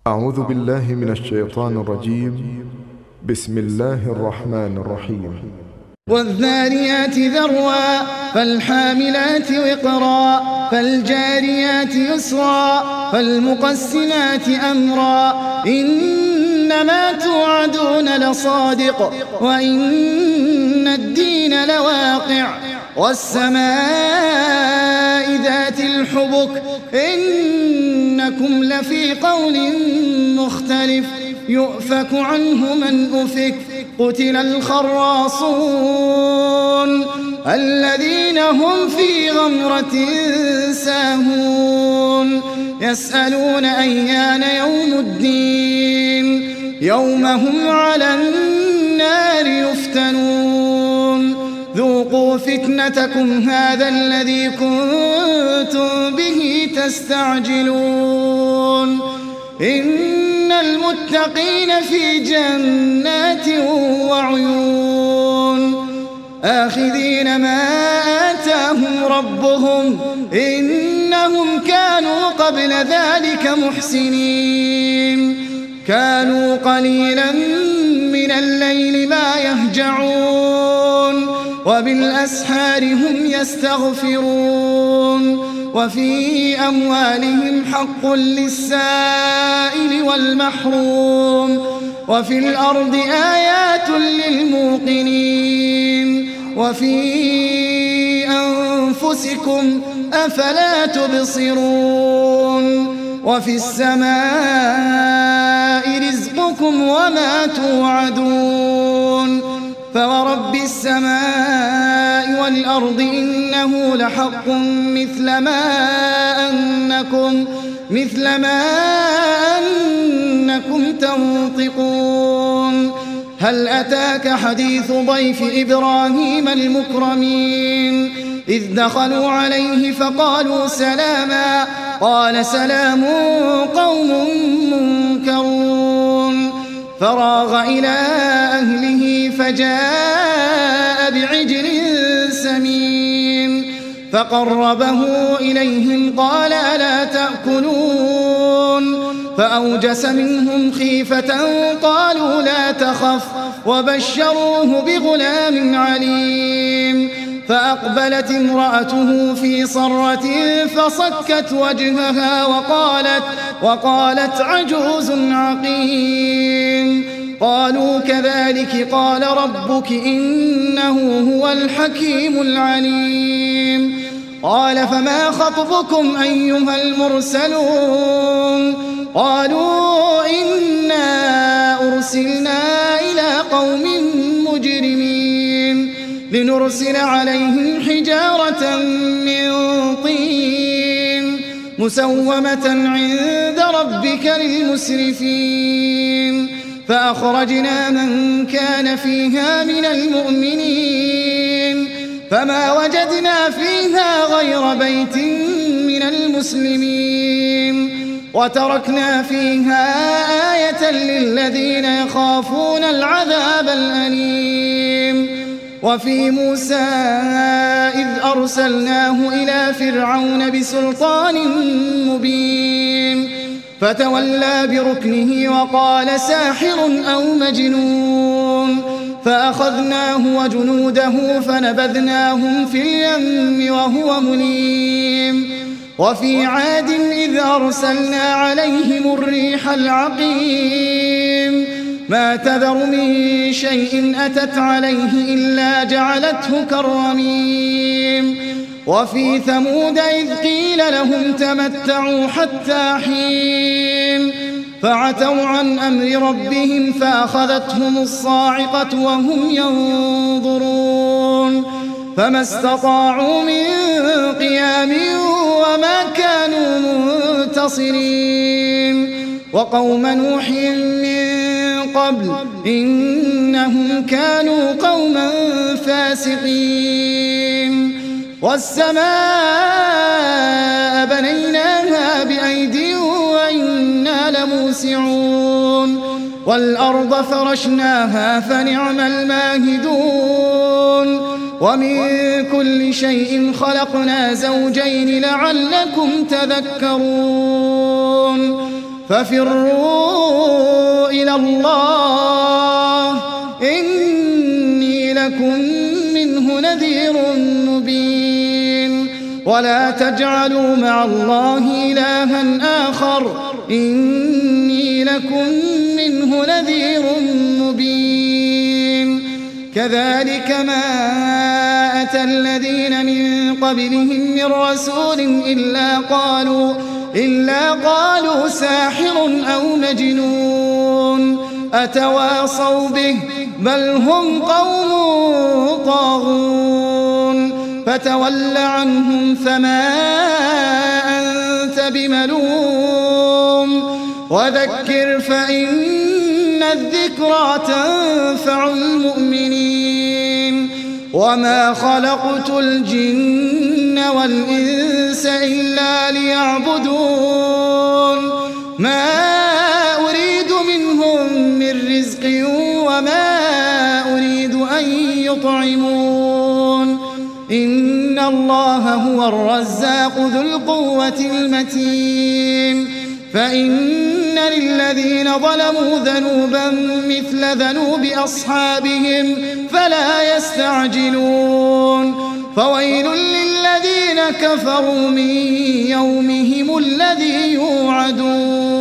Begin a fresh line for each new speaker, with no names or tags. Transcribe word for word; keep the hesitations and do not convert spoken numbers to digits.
أعوذ بالله من الشيطان الرجيم. بسم الله الرحمن الرحيم.
والذاريات ذروا فالحاملات وقرا فالجاريات يسرا فالمقسمات أمرا إنما توعدون لصادق وإن الدين لواقع والسماء ذات الحبك إنكم لفي قول مختلف يؤفك عنه من أفك قتل الخراصون الذين هم في غمرة ساهون يسألون أيان يوم الدين يوم هم على النار يفتنون ذوقوا فتنتكم هذا الذي كنتم به تستعجلون إن المتقين في جنات وعيون آخذين ما آتاهم ربهم إنهم كانوا قبل ذلك محسنين كانوا قليلا من الليل ما يهجعون وبالأسحار هم يستغفرون وفي أموالهم حق للسائل والمحروم وفي الأرض آيات للموقنين وفي أنفسكم أفلا تبصرون وفي السماء رزقكم وما توعدون فورب السماء والأرض إنه لحق مثل ما أنكم مثل ما أنكم تنطقون هل أتاك حديث ضيف إبراهيم المكرمين إذ دخلوا عليه فقالوا سلاما قال سلام قوم منكرون فراغ إلى أهله فجاء بعجل سمين فقربه إليهم قال ألا تأكلون فأوجس منهم خيفة قالوا لا تخف وبشروه بغلام عليم فأقبلت امرأته في صرة فصكت وجهها وقالت, وقالت عجوز عقيم قالوا كذلك قال ربك إنه هو الحكيم العليم قال فما خطبكم أيها المرسلون قالوا إنا أرسلنا إلى قوم مجرمين لنرسل عليهم حجارة من طين مسومة عند ربك للمسرفين فأخرجنا من كان فيها من المؤمنين فما وجدنا فيها غير بيت من المسلمين وتركنا فيها آية للذين يخافون العذاب الأليم وفي موسى إذ أرسلناه إلى فرعون بسلطان مبين فتولى بركنه وقال ساحر أو مجنون فأخذناه وجنوده فنبذناهم في اليم وهو مليم وفي عاد إذ أرسلنا عليهم الريح العقيم ما تذر من شيء أتت عليه إلا جعلته كالرميم وفي ثمود إذ قيل لهم تمتعوا حتى حين فعتوا عن أمر ربهم فأخذتهم الصاعقة وهم ينظرون فما استطاعوا من قيام وما كانوا منتصرين وقوم نوح من قبل إنهم كانوا قوما فاسقين والسماء بنيناها بأيد وإنا لموسعون والأرض فرشناها فنعم الماهدون ومن كل شيء خلقنا زوجين لعلكم تذكرون ففروا إلى الله إني لكم منه نذير مبين ولا تجعلوا مع الله إلها آخر إني لكم منه نذير مبين كذلك ما أتى الذين من قبلهم من رسول إلا قالوا إلا قالوا ساحر أو مجنون أتواصوا به بل هم قوم طاغون فتول عنهم فما أنت بملوم وذكر فإن الذكرى تنفع المؤمنين وما خلقت الجن والإنس إلا ليعبدون ما أريد منهم من رزق وما أريد أن يطعمون إن الله هو الرزاق ذو القوة المتين فإن للذين ظلموا ذنوبا مثل ذنوب أصحابهم فلا يستعجلون فويل للذين كفروا من يومهم الذي يوعدون